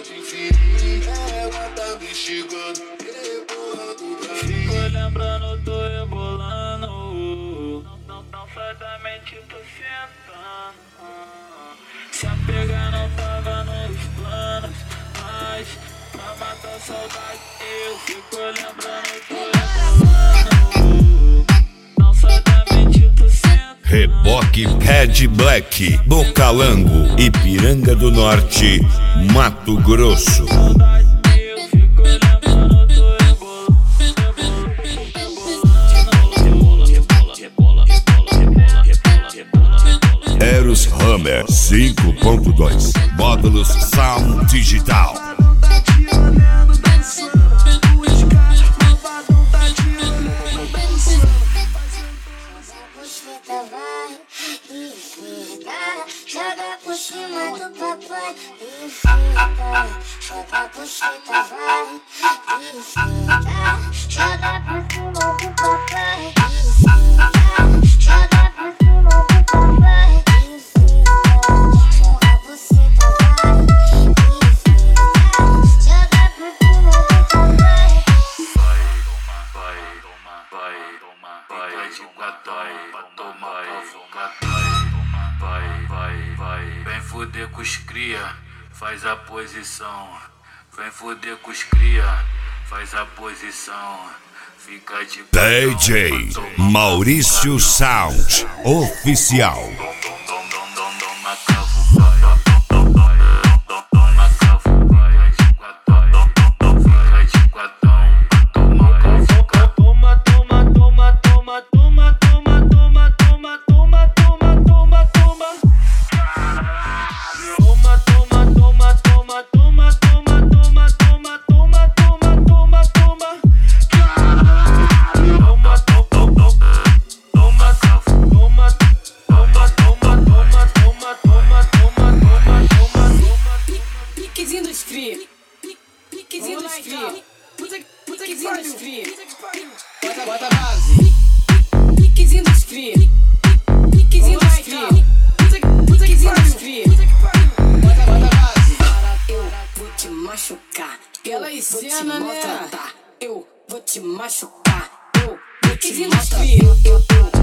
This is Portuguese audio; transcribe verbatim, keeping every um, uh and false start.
pode ferir. Ela tá me xingando, rebolando pra mim. Fico lembrando, tô rebolando. Não, não, não sai da mente, tô sentando. Se a pegar não tava nos planos, mas pra matar a saudade eu fico lembrando, tô rebolando. Não sai da mente, tô sentando. Reboque Red Black, Bocalango, Ipiranga do Norte, Mato Grosso. Eros Hammer cinco ponto dois, módulos Sound Digital. Joga por cima do papai e fica. Joga por cima, vai e fica. Joga por cima do papai e fica. Joga por cima do papai e fica. Joga por cima, vai e fica. Joga por cima do papai. Vai, toma, vai, toma, vai, toma, vai, de quatro, pra tomar, vai, vai, vai, vai. Vem foder com os cria, faz a posição. Vem foder com os cria, faz a posição. Fica de D J Maurício Sound Oficial. Piquezinho dos cria. Piquezinho dos cria. Bota, bota a base. Piquezinho dos cria. Piquezinho dos cria. Piquezinho dos cria. Bota, bota a base. Eu vou te machucar. Ela e cena, né? Eu vou te machucar. Eu vou te maltratar.